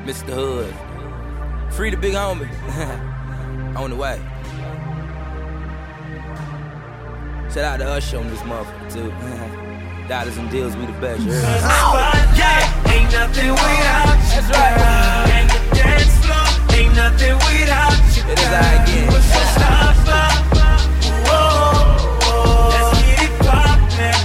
Mr. Hood. Free the big homie. On the way. Shout out to Usher on this motherfucker too. Dollars and deals, we the best. Yeah, ain't nothing without you. That's right. And the dance floor ain't nothing without you. It is I again. So stop, whoa, let's get it poppin'.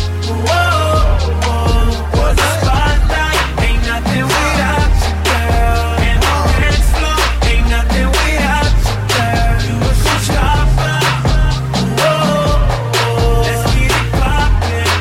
Whoa, the spotlight ain't nothing without you, girl. And the dance floor ain't nothing without you, girl. You a showstopper. Let's get it poppin'.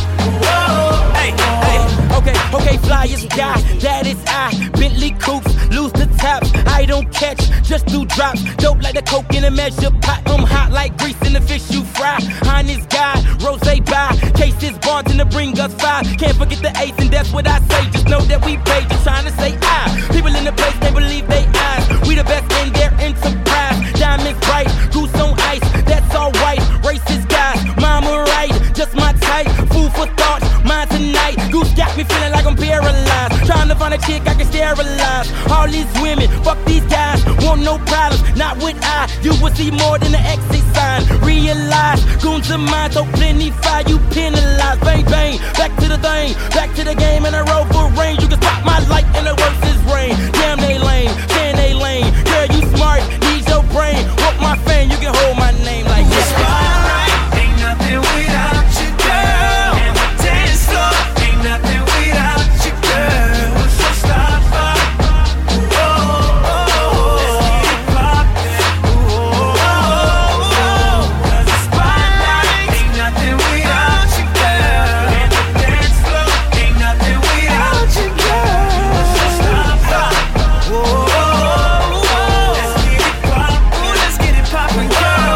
Okay, fly is guy, that is I. Bentley coupes, lose the tops. I don't catch, just do drops. Dope like the coke in a measure pot. I'm hot like grease in the fish you fry. Honest guy, rose by. Cases bonds in the bring us five. Can't forget the ace, and that's what I say. Just know that we paid. Just trying to say I. People in the place, they believe they eyes. We the best in their enterprise. Diamonds bright, goose on ice. That's alright. Racist guys, mama right. Just my type. Food for thought, mine tonight. Goose got me feeling like I'm paralyzed. Trying to find a chick I can sterilize. All these women, fuck these guys. Want no problems, not with I. You will see more than an exit sign. Realize, goons of mine, so plenty fire. You penalize, bang bang. Back to the thing, back to the game. And I roll for range. You can spot my light and the worst is rain. Damn they lame, can they lame. Girl you smart, need your brain. Walk my fame, you can hold my name like this. Spotlight ain't nothing without you, girl. And the dance floor ain't nothing without you, girl. You a showstopper. Let's get it poppin'. 'Cause the spotlight ain't nothing without you, girl. And the dance floor ain't nothing without you, girl. You a showstopper. Let's get it poppin', girl.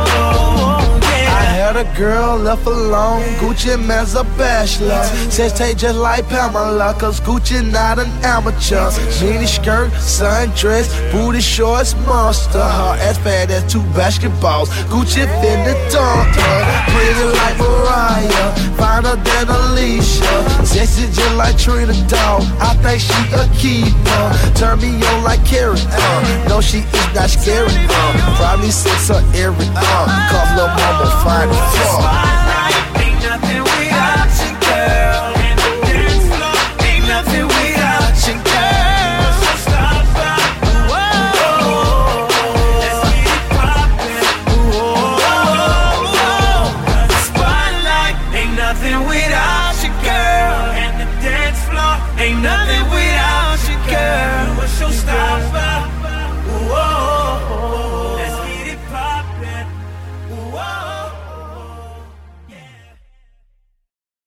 I had a girl left alone, Gucci man's a bachelor. Says take just like Pamela, cause Gucci not an amateur. Mini skirt, sundress, booty shorts, monster. Her ass fat as two basketballs. Gucci finna dunk her. Pretty like Mariah, finer than Alicia. Sexy just like Trina Dog, I think she a keeper. Turn me on like Carrie, no she is not scary. Probably sex her every cause lil' mama fine as fuck. Spotlight ain't nothing without you, girl. And the dance floor ain't nothing without you, girl. Showstopper. Let's get it poppin'. 'Cause the spotlight ain't nothing without you, girl. And the dance floor ain't nothing